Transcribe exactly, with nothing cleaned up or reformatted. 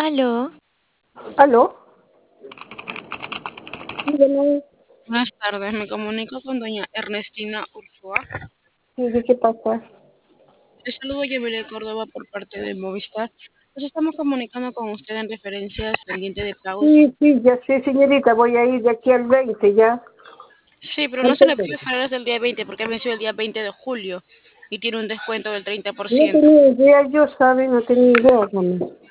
Aló, ¿Aló? Dígame, Buenas tardes, me comunico con doña Ernestina Ursúa. sí, ¿qué qué pasa? Le saludo Yamile Córdoba por parte de Movistar. Nos estamos comunicando con usted en referencias pendiente de pagos. Sí, sí, ya sé, señorita, voy a ir de aquí al veinte ya. Sí, pero no se Antes le puede de... esperar hasta el día veinte porque venció el día veinte de julio y tiene un descuento del treinta por No ciento. tenía idea, yo, ¿sabe? No tenía idea, mami.